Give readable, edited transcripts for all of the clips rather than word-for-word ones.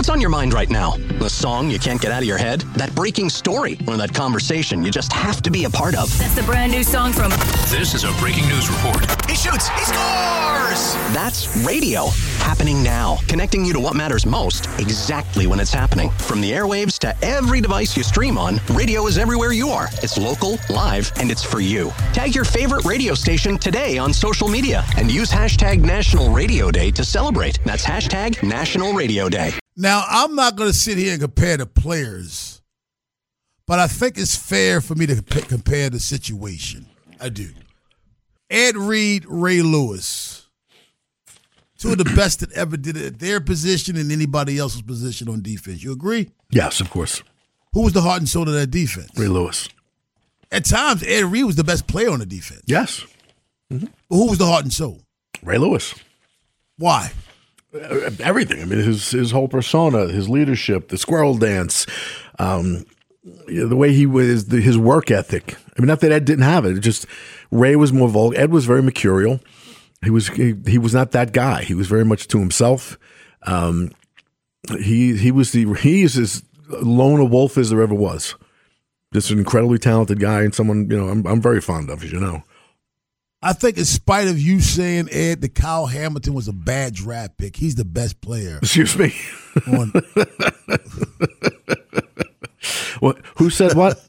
What's on your mind right now? The song you can't get out of your head? That breaking story? Or that conversation you just have to be a part of? That's the brand new song from... This is a breaking news report. He shoots! He scores! That's radio. Happening now. Connecting you to what matters most exactly when it's happening. From the airwaves to every device you stream on, radio is everywhere you are. It's local, live, and it's for you. Tag your favorite radio station today on social media and use hashtag National Radio Day to celebrate. That's hashtag National Radio Day. Now, I'm not going to sit here and compare the players, but I think it's fair for me to compare the situation. I do. Ed Reed, Ray Lewis, two of the best that ever did it at their position and anybody else's position on defense. You agree? Yes, of course. Who was the heart and soul of that defense? Ray Lewis. At times, Ed Reed was the best player on the defense. Yes. Mm-hmm. But who was the heart and soul? Ray Lewis. Why? Everything. I mean, his whole persona, his leadership, the squirrel dance, the way he was, his work ethic. I mean, not that Ed didn't have it. It just Ray was more vulgar. Ed was very mercurial. He was not that guy. He was very much to himself. He is as lone a wolf as there ever was. Just an incredibly talented guy and someone I'm very fond of, as you know. I think in spite of you saying, Ed, that Kyle Hamilton was a bad draft pick, he's the best player. Excuse me? What? Who said what?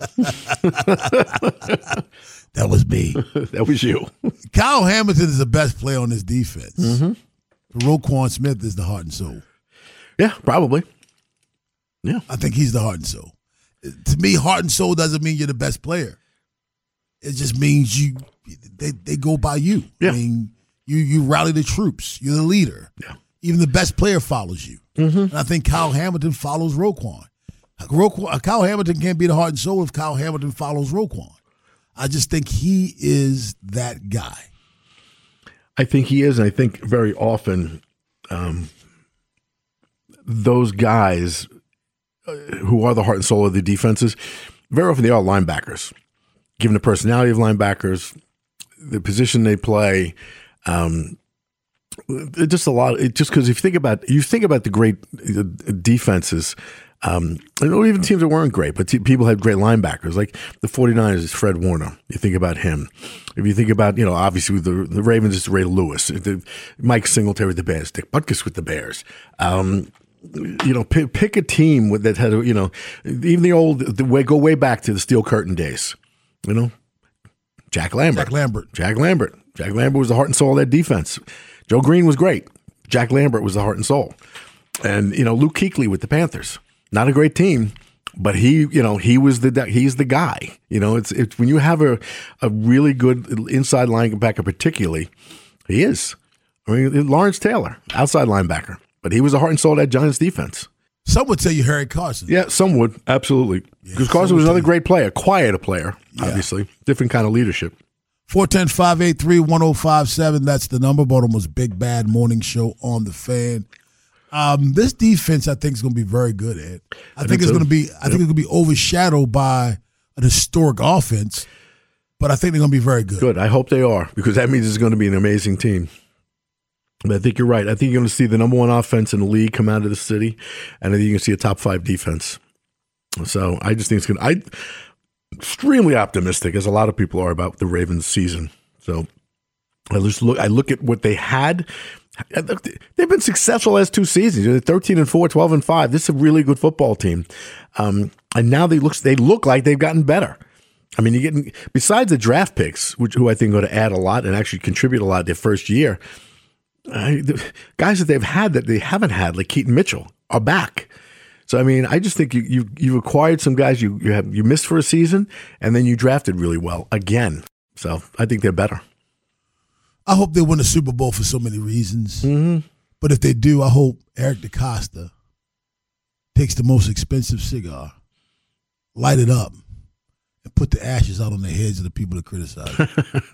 That was me. That was you. Kyle Hamilton is the best player on this defense. Mm-hmm. Roquan Smith is the heart and soul. Yeah, probably. Yeah. I think he's the heart and soul. To me, heart and soul doesn't mean you're the best player. It just means they go by you. Yeah. I mean, you rally the troops. You're the leader. Yeah. Even the best player follows you. Mm-hmm. And I think Kyle Hamilton follows Roquan. Kyle Hamilton can't be the heart and soul if Kyle Hamilton follows Roquan. I just think he is that guy. I think he is, and I think very often those guys who are the heart and soul of the defenses, very often they are linebackers. Given the personality of linebackers, the position they play, just a lot. Just because if you think about the great defenses, even teams that weren't great, but people had great linebackers. Like the 49ers is Fred Warner. You think about him. If you think about, obviously with the Ravens, it's Ray Lewis. Mike Singletary with the Bears. Dick Butkus with the Bears. Pick a team that had, even the old, go way back to the Steel Curtain days. Jack Lambert. Jack Lambert was the heart and soul of that defense. Joe Green was great. Jack Lambert was the heart and soul. And, Luke Kuechly with the Panthers. Not a great team, but he's the guy. It's when you have a really good inside linebacker, particularly, he is. I mean, Lawrence Taylor, outside linebacker, but he was the heart and soul of that Giants defense. Some would tell you Harry Carson. Yeah, some would, absolutely. Because Carson was another great player, quieter player, obviously. Different kind of leadership. 410-583-1057, that's the number. Baltimore's Big Bad Morning Show on the Fan. This defense, I think, is going to be very good, Ed. I think it's going to be. I think it's going to be overshadowed by an historic offense, but I think they're going to be very good. Good. I hope they are, because that means it's going to be an amazing team. But I think you're right. I think you're going to see the number one offense in the league come out of the city, and I think you're going to see a top 5 defense. So I just think it's going to. I'm extremely optimistic, as a lot of people are, about the Ravens season. So I look at what they had. They've been successful last 2 seasons. They're 13-4, 12-5. This is a really good football team, and now they look like they've gotten better. I mean, you're getting, besides the draft picks, who I think are going to add a lot and actually contribute a lot their first year. The guys that they've had that they haven't had, like Keaton Mitchell, are back. So I mean, I just think you've acquired some guys you missed for a season, and then you drafted really well again. So I think they're better. I hope they win the Super Bowl for so many reasons. Mm-hmm. But if they do, I hope Eric DeCosta takes the most expensive cigar, light it up, and put the ashes out on the heads of the people that criticize it.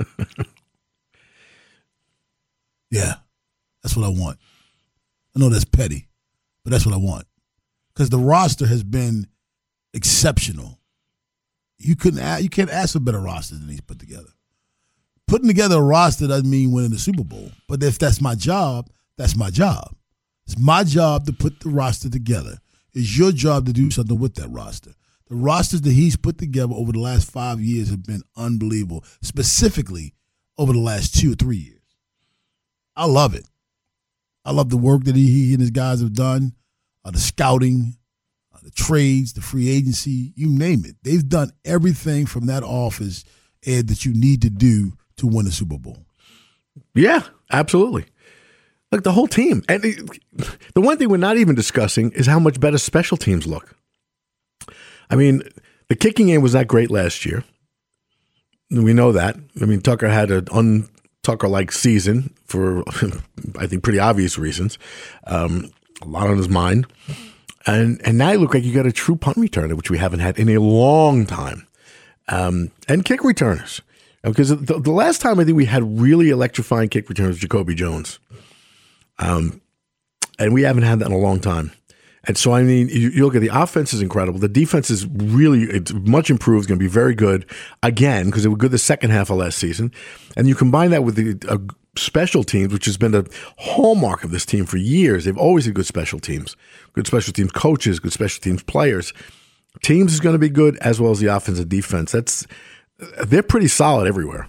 Yeah, that's what I want. I know that's petty, but that's what I want. Because the roster has been exceptional. You can't ask for better roster than he's put together. Putting together a roster doesn't mean winning the Super Bowl. But if that's my job, that's my job. It's my job to put the roster together. It's your job to do something with that roster. The rosters that he's put together over the last 5 years have been unbelievable, specifically over the last 2 or 3 years. I love it. I love the work that he and his guys have done, the scouting, the trades, the free agency, you name it. They've done everything from that office, Ed, that you need to do to win a Super Bowl. Yeah, absolutely. Look, the whole team. And the one thing we're not even discussing is how much better special teams look. I mean, the kicking game was not great last year. We know that. I mean, Tucker had an un-Tucker-like season for, I think, pretty obvious reasons. A lot on his mind. And now you look like you got a true punt returner, which we haven't had in a long time. And kick returners. Because the last time I think we had really electrifying kick returners was Jacoby Jones. And we haven't had that in a long time. And so, I mean, you look at the offense is incredible. The defense is it's much improved, going to be very good again because they were good the second half of last season. And you combine that with the special teams, which has been the hallmark of this team for years. They've always had good special teams coaches, good special teams players. Teams is going to be good as well as the offense and defense. They're pretty solid everywhere.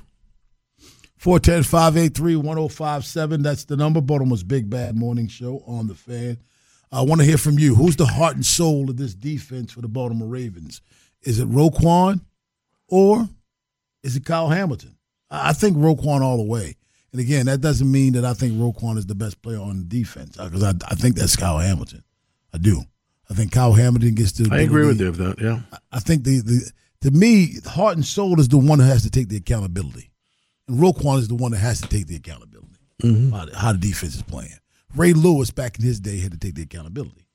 410-583-1057. That's the number. Baltimore's Big Bad Morning Show on the Fan. I want to hear from you. Who's the heart and soul of this defense for the Baltimore Ravens? Is it Roquan or is it Kyle Hamilton? I think Roquan all the way. And again, that doesn't mean that I think Roquan is the best player on the defense because I think that's Kyle Hamilton. I do. I think Kyle Hamilton gets to. I agree with you with that. Yeah. I think to me, the heart and soul is the one who has to take the accountability, and Roquan is the one that has to take the accountability. How the defense is playing. Ray Lewis back in his day had to take the accountability.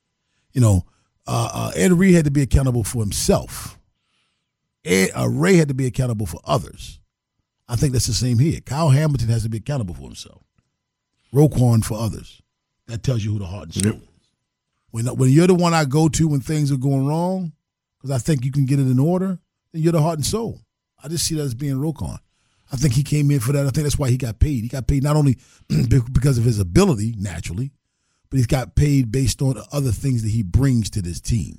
Ed Reed had to be accountable for himself. Ray had to be accountable for others. I think that's the same here. Kyle Hamilton has to be accountable for himself. Roquan for others. That tells you who the heart and soul is. When you're the one I go to when things are going wrong, because I think you can get it in order, then you're the heart and soul. I just see that as being Roquan. I think he came in for that. I think that's why he got paid. He got paid not only because of his ability, naturally, but he's got paid based on other things that he brings to this team,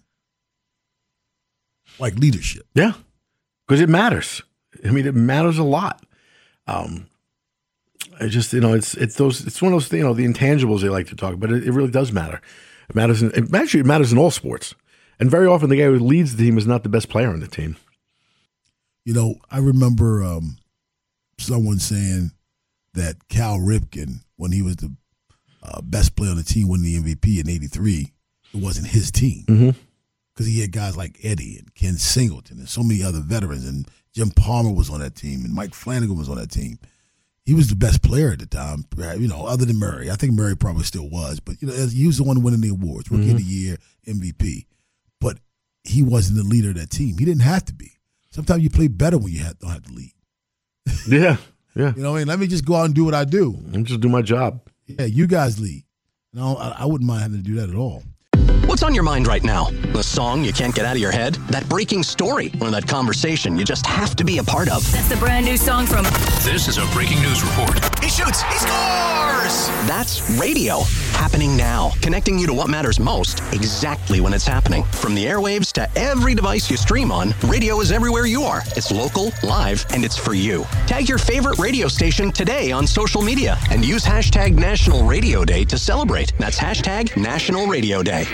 like leadership. Yeah, because it matters. I mean, it matters a lot. It's one of those, the intangibles they like to talk about. It really does matter. It matters. It matters in all sports. And very often, the guy who leads the team is not the best player on the team. I remember someone saying that Cal Ripken, when he was the best player on the team, winning the MVP in '83, it wasn't his team because he had guys like Eddie and Ken Singleton and so many other veterans, and Jim Palmer was on that team, and Mike Flanagan was on that team. He was the best player at the time, other than Murray. I think Murray probably still was, but he was the one winning the awards, Rookie of the Year, MVP. But he wasn't the leader of that team. He didn't have to be. Sometimes you play better when you don't have to lead. Yeah. Let me just go out and do what I do. And just do my job. Yeah, you guys lead. No, I wouldn't mind having to do that at all. What's on your mind right now? The song you can't get out of your head? That breaking story? Or that conversation you just have to be a part of? That's the brand new song from... This is a breaking news report. He shoots. He scores. That's radio. Happening now. Connecting you to what matters most exactly when it's happening. From the airwaves to every device you stream on, radio is everywhere you are. It's local, live, and it's for you. Tag your favorite radio station today on social media and use hashtag National Radio Day to celebrate. That's hashtag National Radio Day.